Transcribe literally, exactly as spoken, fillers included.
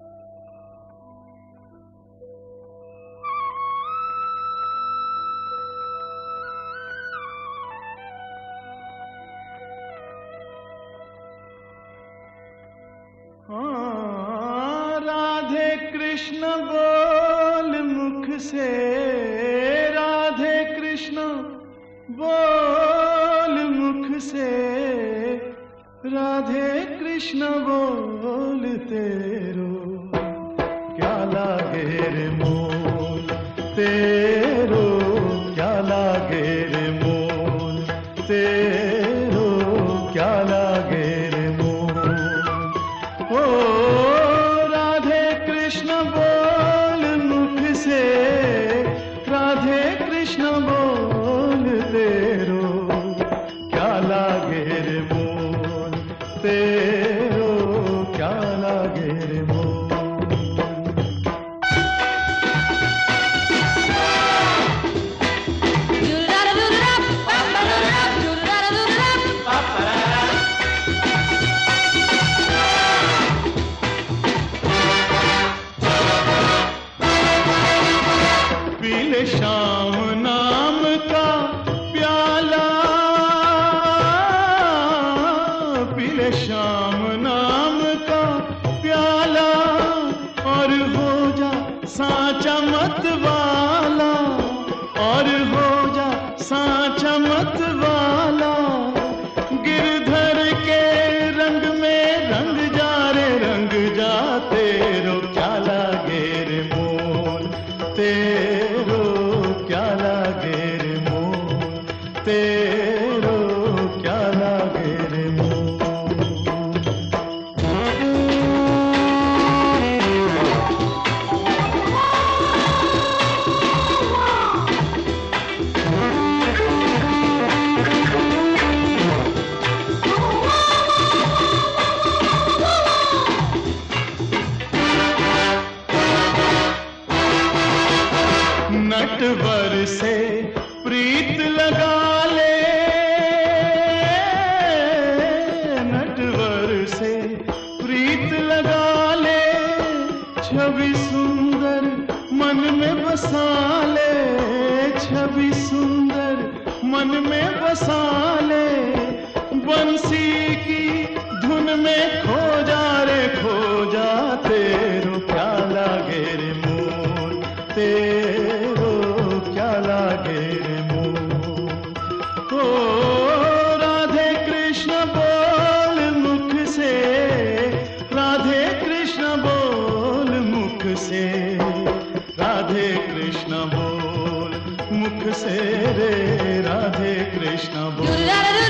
राधे कृष्ण बोल मुख से, राधे कृष्ण बोल मुख से, राधे कृष्ण बोल तेरो क्या लागे रे मोल, तेरो क्या लागे रे मोल, तेरो क्या लागे रे मोल। ओ राधे कृष्ण बोल मुख से, राधे कृष्ण बोल तेरो क्या लागे रे मोल, तेरो क्या लागे रे मोल। पीले श्याम नाम का प्याला, पीले श्याम नाम का प्याला, और हो जा साचा मत वाला, और हो जा साचा मत वाला। गिरधर के रंग में रंग जा रे रंग जा, तेरो क्या लागे रे मोल, तेरो क्या लागे रे मोल, तेरो क्या लागे रे मोल। नटवर से प्रीत लगा ले, नटवर से प्रीत लगा ले, छवि सुंदर मन में बसा ले, छवि सुंदर मन में बसा ले। बंसी की धुन में खो जा रे खो जा, तेरो क्या लागे रे मोल, तेरो क्या लागे रे मोल। ओ राधे कृष्ण बोल मुख से, राधे कृष्ण बोल मुख से, राधे कृष्ण बोल मुख से रे, राधे कृष्ण बोल।